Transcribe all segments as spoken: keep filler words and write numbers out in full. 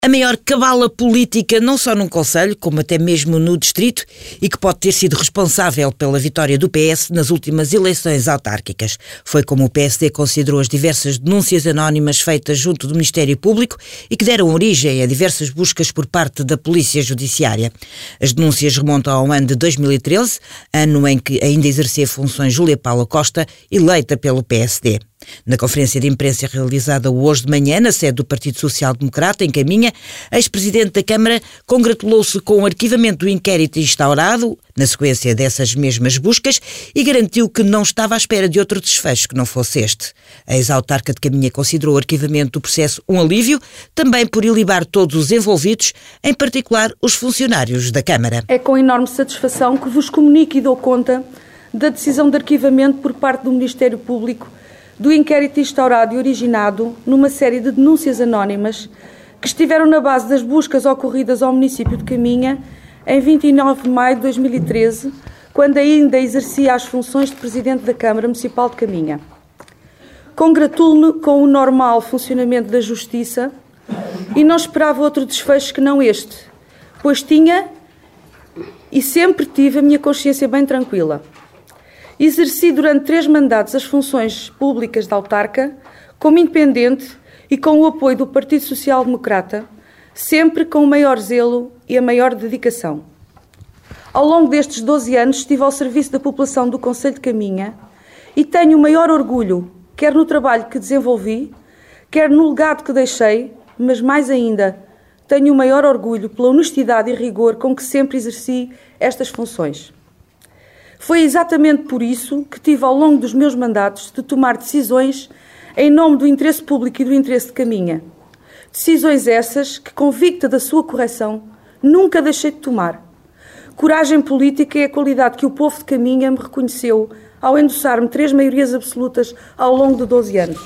A maior cabala política não só num concelho, como até mesmo no distrito, e que pode ter sido responsável pela vitória do P S nas últimas eleições autárquicas. Foi como o P S D considerou as diversas denúncias anónimas feitas junto do Ministério Público e que deram origem a diversas buscas por parte da Polícia Judiciária. As denúncias remontam ao ano de dois mil e treze, ano em que ainda exercia funções Júlia Paula Costa, eleita pelo P S D. Na conferência de imprensa realizada hoje de manhã na sede do Partido Social Democrata, em Caminha, a ex-presidente da Câmara congratulou-se com o arquivamento do inquérito instaurado na sequência dessas mesmas buscas e garantiu que não estava à espera de outro desfecho que não fosse este. A ex-autarca de Caminha considerou o arquivamento do processo um alívio, também por ilibar todos os envolvidos, em particular os funcionários da Câmara. É com enorme satisfação que vos comunico e dou conta da decisão de arquivamento por parte do Ministério Público do inquérito instaurado e originado numa série de denúncias anónimas que estiveram na base das buscas ocorridas ao município de Caminha em vinte e nove de maio de dois mil e treze, quando ainda exercia as funções de Presidente da Câmara Municipal de Caminha. Congratulo-me com o normal funcionamento da Justiça e não esperava outro desfecho que não este, pois tinha e sempre tive a minha consciência bem tranquila. Exerci durante três mandatos as funções públicas de autarca, como independente e com o apoio do Partido Social Democrata, sempre com o maior zelo e a maior dedicação. Ao longo destes doze anos estive ao serviço da população do concelho de Caminha e tenho o maior orgulho, quer no trabalho que desenvolvi, quer no legado que deixei, mas mais ainda, tenho o maior orgulho pela honestidade e rigor com que sempre exerci estas funções. Foi exatamente por isso que tive ao longo dos meus mandatos de tomar decisões em nome do interesse público e do interesse de Caminha. Decisões essas que, convicta da sua correção, nunca deixei de tomar. Coragem política é a qualidade que o povo de Caminha me reconheceu ao endossar-me três maiorias absolutas ao longo de doze anos.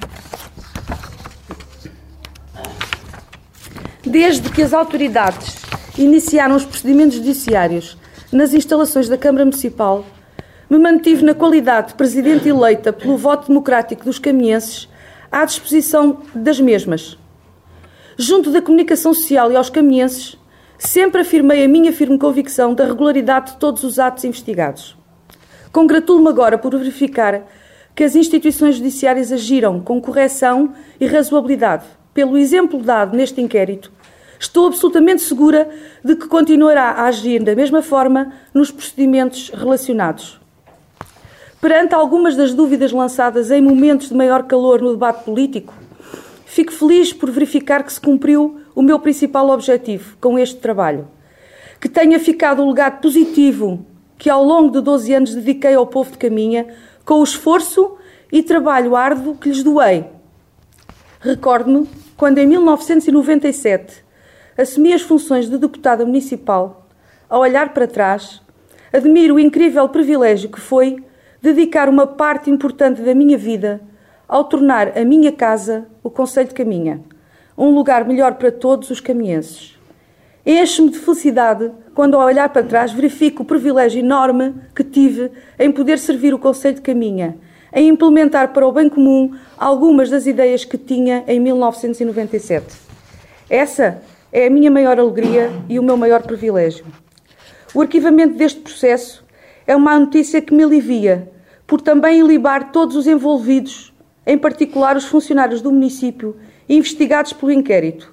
Desde que as autoridades iniciaram os procedimentos judiciários nas instalações da Câmara Municipal, me mantive na qualidade de Presidente eleita pelo voto democrático dos camienses à disposição das mesmas. Junto da comunicação social e aos camienses, sempre afirmei a minha firme convicção da regularidade de todos os atos investigados. Congratulo-me agora por verificar que as instituições judiciárias agiram com correção e razoabilidade. Pelo exemplo dado neste inquérito, estou absolutamente segura de que continuará a agir da mesma forma nos procedimentos relacionados. Perante algumas das dúvidas lançadas em momentos de maior calor no debate político, fico feliz por verificar que se cumpriu o meu principal objetivo com este trabalho, que tenha ficado o legado positivo que ao longo de doze anos dediquei ao povo de Caminha, com o esforço e trabalho árduo que lhes doei. Recordo-me quando em mil novecentos e noventa e sete assumi as funções de deputada municipal. Ao olhar para trás, admiro o incrível privilégio que foi dedicar uma parte importante da minha vida ao tornar a minha casa o concelho de Caminha, um lugar melhor para todos os camienses. Enche-me de felicidade quando, ao olhar para trás, verifico o privilégio enorme que tive em poder servir o concelho de Caminha, em implementar para o bem comum algumas das ideias que tinha em mil novecentos e noventa e sete. Essa é a minha maior alegria e o meu maior privilégio. O arquivamento deste processo é uma notícia que me alivia, por também ilibar todos os envolvidos, em particular os funcionários do município, investigados pelo inquérito.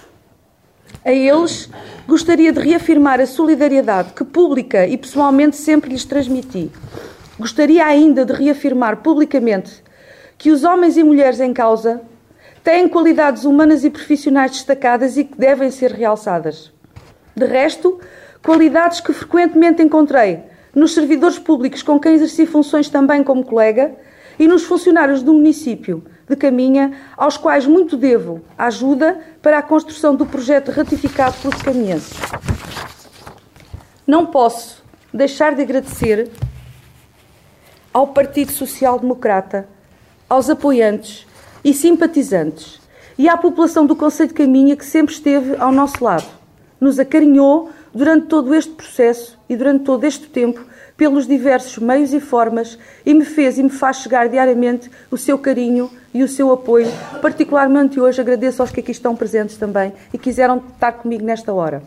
A eles, gostaria de reafirmar a solidariedade que pública e pessoalmente sempre lhes transmiti. Gostaria ainda de reafirmar publicamente que os homens e mulheres em causa têm qualidades humanas e profissionais destacadas e que devem ser realçadas. De resto, qualidades que frequentemente encontrei nos servidores públicos com quem exerci funções também como colega e nos funcionários do município de Caminha, aos quais muito devo a ajuda para a construção do projeto ratificado pelos camienses. Não posso deixar de agradecer ao Partido Social Democrata, aos apoiantes e simpatizantes e à população do concelho de Caminha que sempre esteve ao nosso lado, nos acarinhou durante todo este processo e durante todo este tempo pelos diversos meios e formas e me fez e me faz chegar diariamente o seu carinho e o seu apoio. Particularmente hoje agradeço aos que aqui estão presentes também e quiseram estar comigo nesta hora.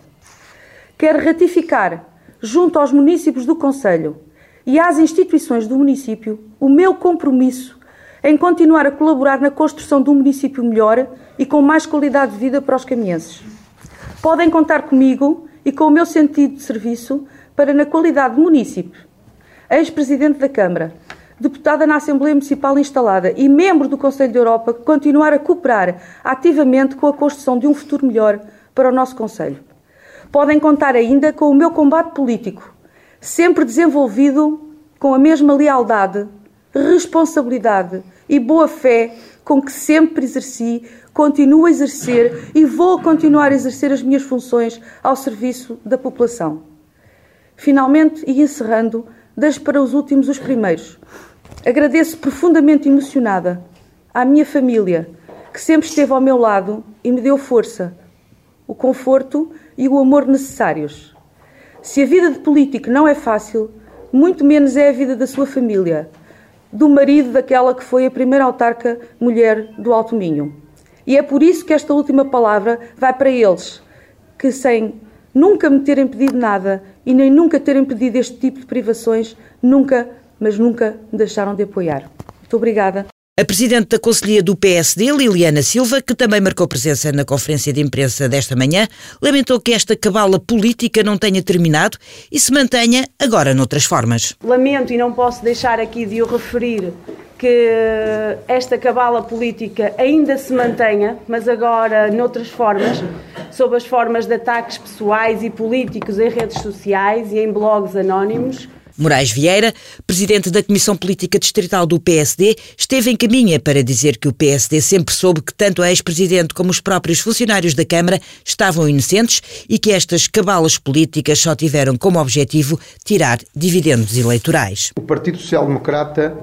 Quero ratificar, junto aos munícipes do Conselho e às instituições do município, o meu compromisso em continuar a colaborar na construção de um município melhor e com mais qualidade de vida para os camienses. Podem contar comigo e com o meu sentido de serviço para, na qualidade de munícipe, ex-presidente da Câmara, deputada na Assembleia Municipal instalada e membro do Conselho da Europa, continuar a cooperar ativamente com a construção de um futuro melhor para o nosso Conselho. Podem contar ainda com o meu combate político, sempre desenvolvido com a mesma lealdade, responsabilidade e boa fé com que sempre exerci, continuo a exercer e vou continuar a exercer as minhas funções ao serviço da população. Finalmente, e encerrando, deixo para os últimos os primeiros. Agradeço profundamente emocionada à minha família, que sempre esteve ao meu lado e me deu força, o conforto e o amor necessários. Se a vida de político não é fácil, muito menos é a vida da sua família, do marido daquela que foi a primeira autarca mulher do Alto Minho. E é por isso que esta última palavra vai para eles, que sem nunca me terem pedido nada e nem nunca terem pedido este tipo de privações, nunca, mas nunca me deixaram de apoiar. Muito obrigada. A Presidente da Conselhia do P S D, Liliana Silva, que também marcou presença na conferência de imprensa desta manhã, lamentou que esta cabala política não tenha terminado e se mantenha agora noutras formas. Lamento e não posso deixar aqui de o referir que esta cabala política ainda se mantenha, mas agora noutras formas, sob as formas de ataques pessoais e políticos em redes sociais e em blogs anónimos. Moraes Vieira, presidente da Comissão Política Distrital do P S D, esteve em caminha para dizer que o P S D sempre soube que tanto a ex-presidente como os próprios funcionários da Câmara estavam inocentes e que estas cabalas políticas só tiveram como objetivo tirar dividendos eleitorais. O Partido Social Democrata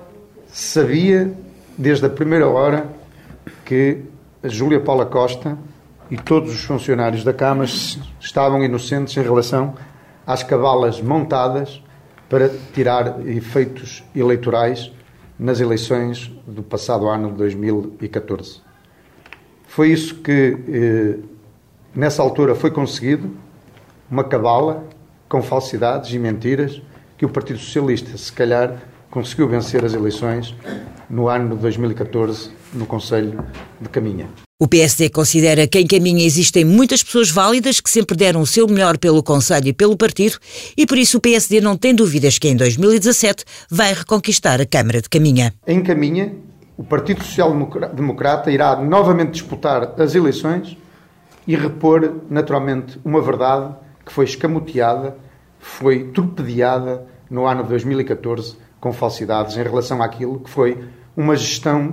sabia desde a primeira hora que a Júlia Paula Costa e todos os funcionários da Câmara estavam inocentes em relação às cabalas montadas para tirar efeitos eleitorais nas eleições do passado ano de dois mil e catorze. Foi isso que, eh, nessa altura, foi conseguido, uma cabala com falsidades e mentiras que o Partido Socialista, se calhar, conseguiu vencer as eleições no ano de dois mil e catorze no Conselho de Caminha. O P S D considera que em Caminha existem muitas pessoas válidas que sempre deram o seu melhor pelo Conselho e pelo partido e por isso o P S D não tem dúvidas que em dois mil e dezassete vai reconquistar a Câmara de Caminha. Em Caminha, o Partido Social Democrata irá novamente disputar as eleições e repor naturalmente uma verdade que foi escamoteada, foi torpedeada no ano de dois mil e catorze com falsidades em relação àquilo que foi uma gestão,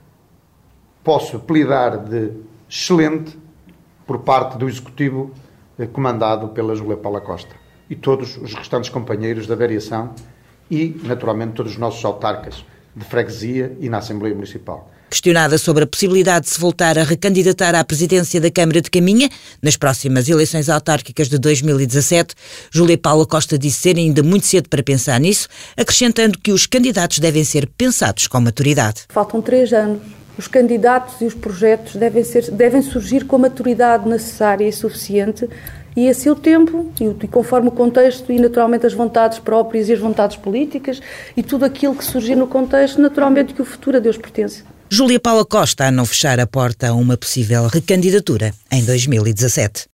posso apelidar de excelente, por parte do Executivo comandado pela Júlia Paula Costa e todos os restantes companheiros da variação e, naturalmente, todos os nossos autarcas de freguesia e na Assembleia Municipal. Questionada sobre a possibilidade de se voltar a recandidatar à presidência da Câmara de Caminha nas próximas eleições autárquicas de dois mil e dezassete, Júlia Paula Costa disse ser ainda muito cedo para pensar nisso, acrescentando que os candidatos devem ser pensados com maturidade. Faltam três anos. Os candidatos e os projetos devem, ser, devem surgir com a maturidade necessária e suficiente e a seu tempo, e conforme o contexto e naturalmente as vontades próprias e as vontades políticas e tudo aquilo que surgir no contexto, naturalmente que o futuro a Deus pertence. Júlia Paula Costa a não fechar a porta a uma possível recandidatura em dois mil e dezassete.